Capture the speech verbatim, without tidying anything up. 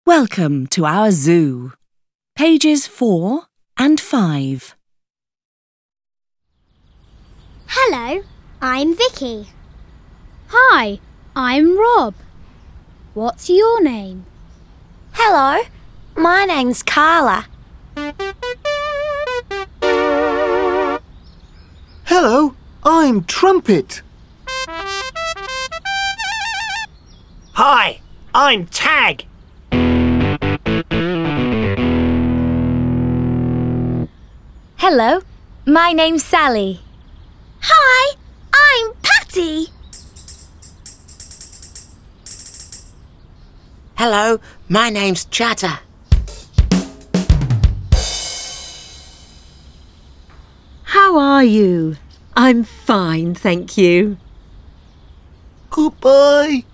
Welcome to our zoo. Pages four and five. Hello, I'm Vicky. Hi, I'm Rob. What's your name? Hello, my name's Carla. Hello, I'm Trumpet. Hi, I'm Tag. Hello, my name's Sally. Hi, I'm Patty. Hello, my name's Chatter. How are you? I'm fine, thank you. Goodbye.